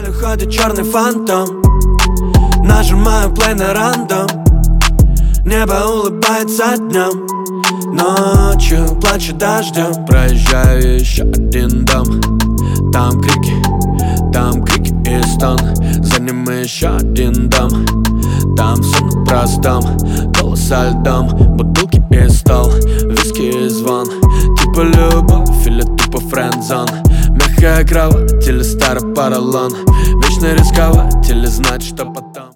туннеле ходит черный фантом. Нажимаю плей на рандом. Небо улыбается днем, ночью плачет дождем. Проезжаю еще один дом. Там крики и стон. За ним еще один дом. Там все на простом. Голос со льдом, бутылки и стол, виски и звон. Типа любовь или тупо френдзон. Мягкая кровать или старый поролон. Вечно рисковать или знать, что потом.